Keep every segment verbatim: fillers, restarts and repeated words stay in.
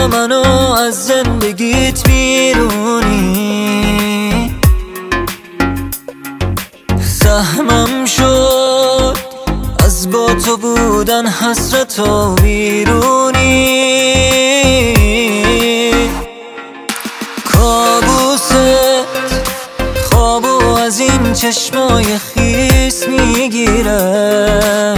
منو از زندگیت بیرونی. سهمم شد از با تو بودن حسرت و بیرونی. کابوست خوابو از این چشمای خیس میگیره،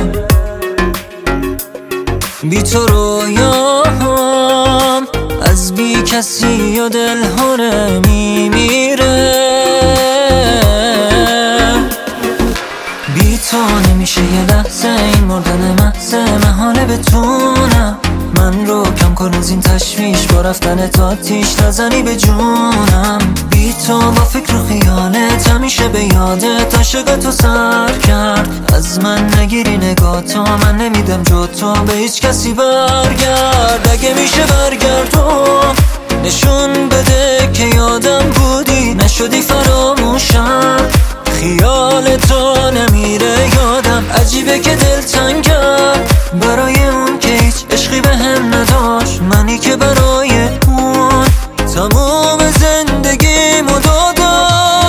بی تو رویام از بی کسی و دلهونه میمیره. بی تو نمیشه یه لحظه، این مردن محضه محاله بتونم من رو کم کن از این تشویش، با رفتن تا آتیش نزنی به جونم. بی تو با فکر و خیالت همیشه به یادت عاشق تو سر کرد. از من نگیری نگاه تو، من نمیدم جو تو به هیچ کسی برگرد. اگه میشه برگردم نشون بده که یادم بودی، نشدی فراموشم. خیال تو نمیره یادم، عجیبه که دل تنگم برای اون که هیچ عشقی به هم نداشت. منی که برای اون تموم زندگیمو دادم.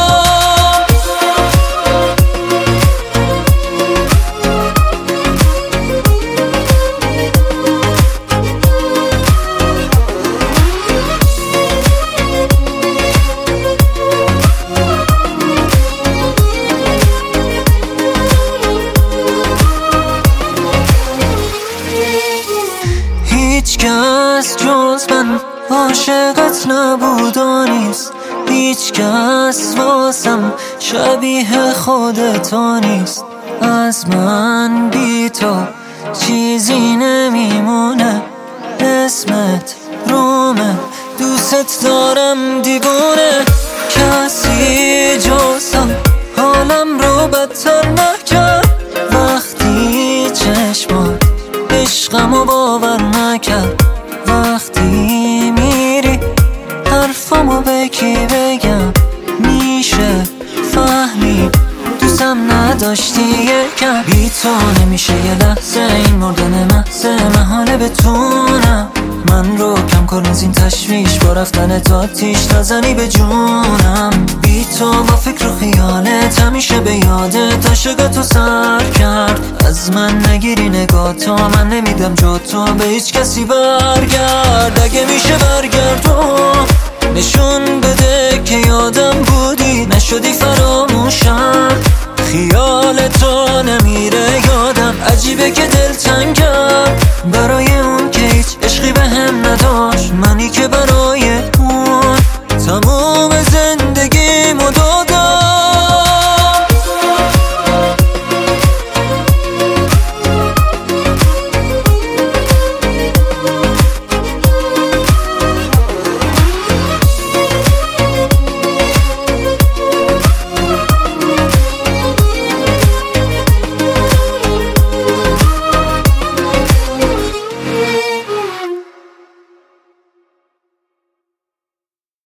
هیچ کس جز من عاشقت نبود و نیست، هیچ کس واسم شبیه خودت نیست. از من بی تو چیزی نمیمونه، اسمت رومه، دوست دارم دیوونه. کسی جزم حالم رو بدتر نکرد، وقتی چشمات عشقمو باور نکرد. وقتی میری حرفمو به کی بگم، میشه فهمید دوستم نداشتی یکم. بی تو نمیشه یه لحظه، این مردن محضه محاله بتونم من رو کم کن از این تشویش، با رفتن تا آتیش نزنی به جونم. بی تو با فکر و خیالت همیشه به یادت عاشق تو سر کرد. از من نگیری نگاه تو، من نمیدم جو تو به هیچ کسی برگرد. اگه میشه برگردم نشون بده که یادم بودی، نشدی فراموشم. خیال تو نمیره